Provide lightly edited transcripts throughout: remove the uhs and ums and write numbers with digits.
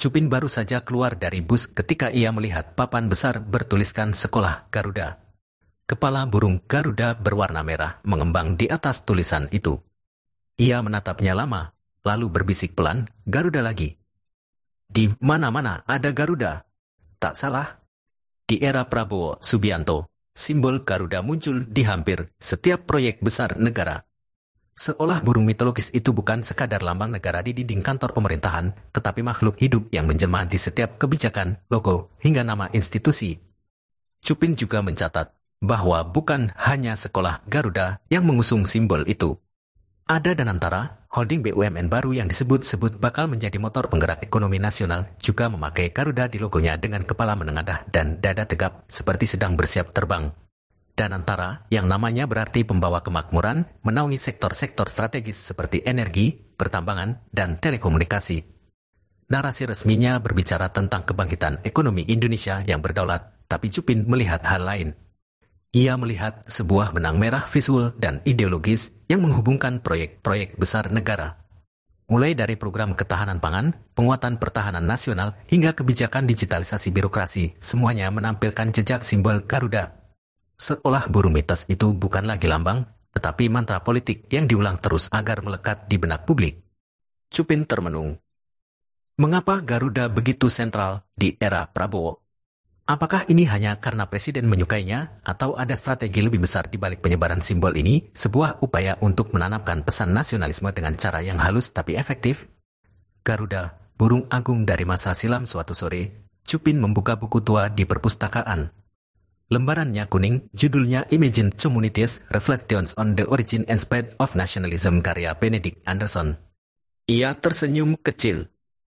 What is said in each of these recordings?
Cupin baru saja keluar dari bus ketika ia melihat papan besar bertuliskan Sekolah Garuda. Kepala burung Garuda berwarna merah mengembang di atas tulisan itu. Ia menatapnya lama, lalu berbisik pelan, Garuda lagi. Di mana-mana ada Garuda. Tak salah. Di era Prabowo Subianto, simbol Garuda muncul di hampir setiap proyek besar negara. Seolah burung mitologis itu bukan sekadar lambang negara di dinding kantor pemerintahan, tetapi makhluk hidup yang menjelma di setiap kebijakan, logo, hingga nama institusi. Cupin juga mencatat bahwa bukan hanya Sekolah Garuda yang mengusung simbol itu. Ada Danantara, holding BUMN baru yang disebut-sebut bakal menjadi motor penggerak ekonomi nasional, juga memakai Garuda di logonya dengan kepala menengadah dan dada tegap seperti sedang bersiap terbang. Danantara, yang namanya berarti pembawa kemakmuran, menaungi sektor-sektor strategis seperti energi, pertambangan, dan telekomunikasi. Narasi resminya berbicara tentang kebangkitan ekonomi Indonesia yang berdaulat, tapi Cupin melihat hal lain. Ia melihat sebuah benang merah visual dan ideologis yang menghubungkan proyek-proyek besar negara. Mulai dari program ketahanan pangan, penguatan pertahanan nasional, hingga kebijakan digitalisasi birokrasi, semuanya menampilkan jejak simbol Garuda. Seolah burung mitos itu bukan lagi lambang, tetapi mantra politik yang diulang terus agar melekat di benak publik. Cupin termenung. Mengapa Garuda begitu sentral di era Prabowo? Apakah ini hanya karena presiden menyukainya, atau ada strategi lebih besar di balik penyebaran simbol ini, sebuah upaya untuk menanamkan pesan nasionalisme dengan cara yang halus tapi efektif? Garuda, burung agung dari masa silam. Suatu sore, Cupin membuka buku tua di perpustakaan. Lembarannya kuning, judulnya Imagine Communities, Reflections on the Origin and Spread of Nationalism karya Benedict Anderson. Ia tersenyum kecil.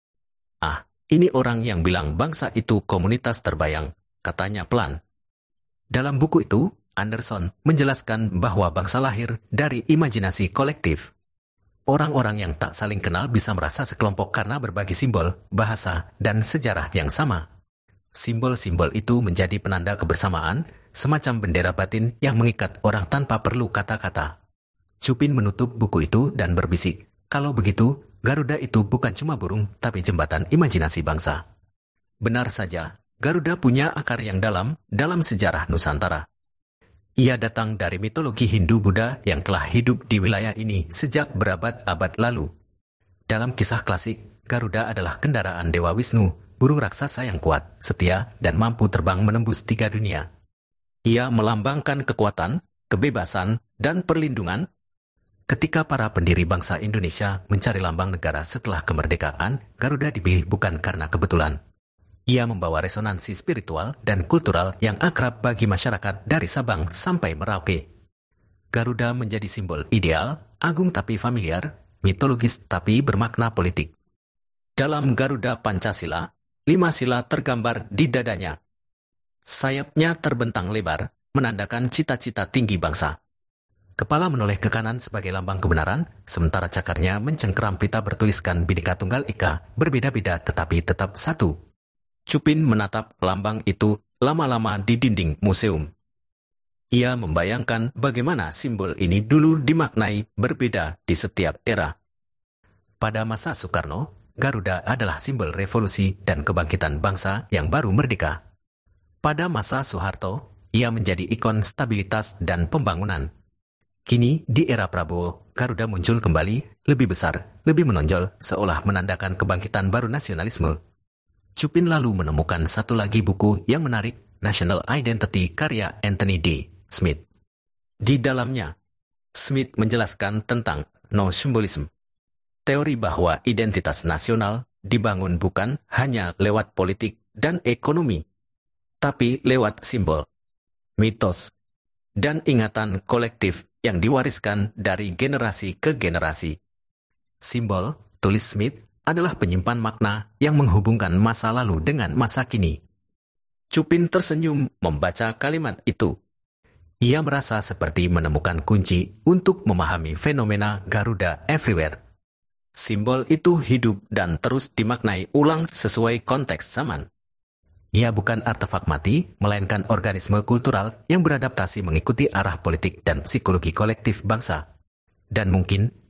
Ah, ini orang yang bilang bangsa itu komunitas terbayang, katanya pelan. Dalam buku itu, Anderson menjelaskan bahwa bangsa lahir dari imajinasi kolektif. Orang-orang yang tak saling kenal bisa merasa sekelompok karena berbagi simbol, bahasa, dan sejarah yang sama. Simbol-simbol itu menjadi penanda kebersamaan, semacam bendera batin yang mengikat orang tanpa perlu kata-kata. Cupin menutup buku itu dan berbisik, kalau begitu, Garuda itu bukan cuma burung, tapi jembatan imajinasi bangsa. Benar saja, Garuda punya akar yang dalam sejarah Nusantara. Ia datang dari mitologi Hindu-Buddha yang telah hidup di wilayah ini sejak berabad-abad lalu. Dalam kisah klasik, Garuda adalah kendaraan Dewa Wisnu, burung raksasa yang kuat, setia, dan mampu terbang menembus 3 dunia. Ia melambangkan kekuatan, kebebasan, dan perlindungan. Ketika para pendiri bangsa Indonesia mencari lambang negara setelah kemerdekaan, Garuda dipilih bukan karena kebetulan. Ia membawa resonansi spiritual dan kultural yang akrab bagi masyarakat dari Sabang sampai Merauke. Garuda menjadi simbol ideal, agung tapi familiar, mitologis tapi bermakna politik. Dalam Garuda Pancasila, 5 sila tergambar di dadanya. Sayapnya terbentang lebar, menandakan cita-cita tinggi bangsa. Kepala menoleh ke kanan sebagai lambang kebenaran, sementara cakarnya mencengkeram pita bertuliskan Bhinneka Tunggal Ika, berbeda-beda tetapi tetap satu. Cupin menatap lambang itu lama-lama di dinding museum. Ia membayangkan bagaimana simbol ini dulu dimaknai berbeda di setiap era. Pada masa Soekarno, Garuda adalah simbol revolusi dan kebangkitan bangsa yang baru merdeka. Pada masa Soeharto, ia menjadi ikon stabilitas dan pembangunan. Kini, di era Prabowo, Garuda muncul kembali, lebih besar, lebih menonjol, seolah menandakan kebangkitan baru nasionalisme. Cupin lalu menemukan satu lagi buku yang menarik, National Identity karya Anthony D. Smith. Di dalamnya, Smith menjelaskan tentang no symbolism. Teori bahwa identitas nasional dibangun bukan hanya lewat politik dan ekonomi, tapi lewat simbol, mitos, dan ingatan kolektif yang diwariskan dari generasi ke generasi. Simbol, tulis Smith, adalah penyimpan makna yang menghubungkan masa lalu dengan masa kini. Cupin tersenyum membaca kalimat itu. Ia merasa seperti menemukan kunci untuk memahami fenomena Garuda Everywhere. Simbol itu hidup dan terus dimaknai ulang sesuai konteks zaman. Ia bukan artefak mati, melainkan organisme kultural yang beradaptasi mengikuti arah politik dan psikologi kolektif bangsa. Dan mungkin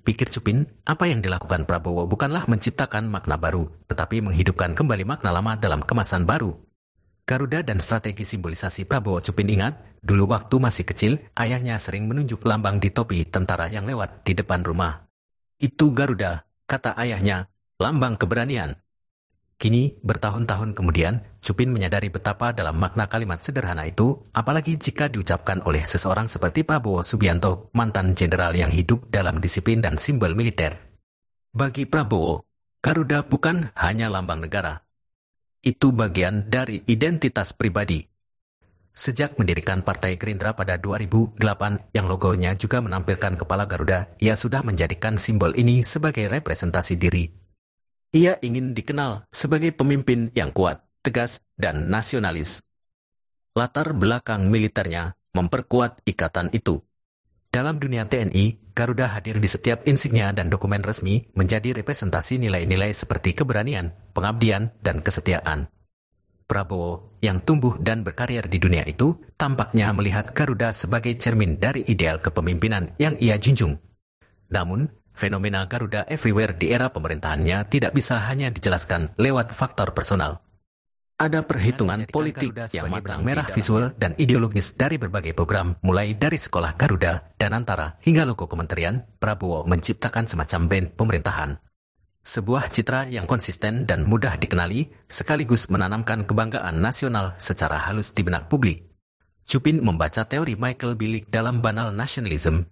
Pikir Cupin, apa yang dilakukan Prabowo bukanlah menciptakan makna baru, tetapi menghidupkan kembali makna lama dalam kemasan baru. Garuda dan strategi simbolisasi Prabowo. Cupin ingat, dulu waktu masih kecil, ayahnya sering menunjuk lambang di topi tentara yang lewat di depan rumah. Itu Garuda, kata ayahnya, lambang keberanian. Kini, bertahun-tahun kemudian, Cupin menyadari betapa dalam makna kalimat sederhana itu, apalagi jika diucapkan oleh seseorang seperti Prabowo Subianto, mantan jenderal yang hidup dalam disiplin dan simbol militer. Bagi Prabowo, Garuda bukan hanya lambang negara. Itu bagian dari identitas pribadi. Sejak mendirikan Partai Gerindra pada 2008, yang logonya juga menampilkan kepala Garuda, ia sudah menjadikan simbol ini sebagai representasi diri. Ia ingin dikenal sebagai pemimpin yang kuat, tegas, dan nasionalis. Latar belakang militernya memperkuat ikatan itu. Dalam dunia TNI, Garuda hadir di setiap insignia dan dokumen resmi menjadi representasi nilai-nilai seperti keberanian, pengabdian, dan kesetiaan. Prabowo, yang tumbuh dan berkarir di dunia itu, tampaknya melihat Garuda sebagai cermin dari ideal kepemimpinan yang ia junjung. Namun, fenomena Garuda everywhere di era pemerintahannya tidak bisa hanya dijelaskan lewat faktor personal. Ada perhitungan politik yang matang, merah visual dan ideologis dari berbagai program, mulai dari sekolah Garuda dan Antara hingga logo kementerian. Prabowo menciptakan semacam band pemerintahan. Sebuah citra yang konsisten dan mudah dikenali, sekaligus menanamkan kebanggaan nasional secara halus di benak publik. Cupin membaca teori Michael Billig dalam Banal Nationalism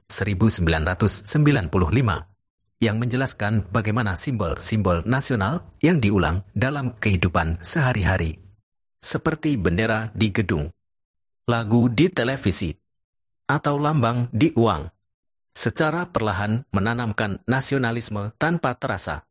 1995. Yang menjelaskan bagaimana simbol-simbol nasional yang diulang dalam kehidupan sehari-hari. Seperti bendera di gedung, lagu di televisi, atau lambang di uang. Secara perlahan menanamkan nasionalisme tanpa terasa.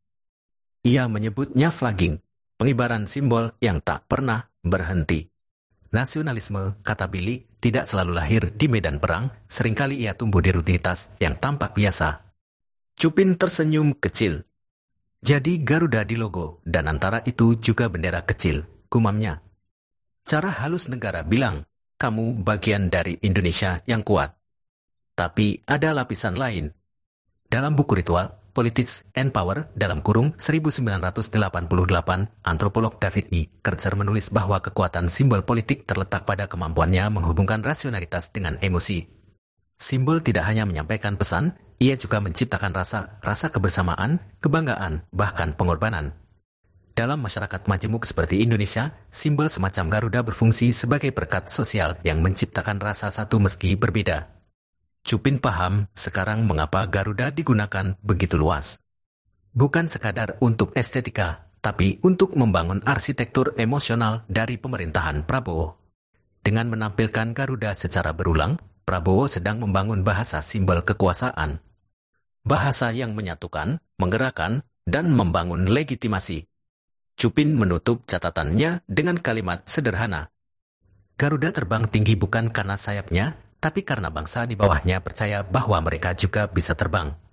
Ia menyebutnya flagging, pengibaran simbol yang tak pernah berhenti. Nasionalisme, kata Billig, tidak selalu lahir di medan perang, seringkali ia tumbuh di rutinitas yang tampak biasa. Cupin tersenyum kecil. Jadi Garuda di logo, dan Antara itu juga bendera kecil, gumamnya. Cara halus negara bilang, kamu bagian dari Indonesia yang kuat. Tapi ada lapisan lain. Dalam buku ritual, Politics and Power, dalam kurung 1988, antropolog David E. Kercher menulis bahwa kekuatan simbol politik terletak pada kemampuannya menghubungkan rasionalitas dengan emosi. Simbol tidak hanya menyampaikan pesan, ia juga menciptakan rasa kebersamaan, kebanggaan, bahkan pengorbanan. Dalam masyarakat majemuk seperti Indonesia, simbol semacam Garuda berfungsi sebagai perekat sosial yang menciptakan rasa satu meski berbeda. Cupin paham sekarang mengapa Garuda digunakan begitu luas. Bukan sekadar untuk estetika, tapi untuk membangun arsitektur emosional dari pemerintahan Prabowo. Dengan menampilkan Garuda secara berulang, Prabowo sedang membangun bahasa simbol kekuasaan. Bahasa yang menyatukan, menggerakkan, dan membangun legitimasi. Cupin menutup catatannya dengan kalimat sederhana. Garuda terbang tinggi bukan karena sayapnya, tapi karena bangsa di bawahnya percaya bahwa mereka juga bisa terbang.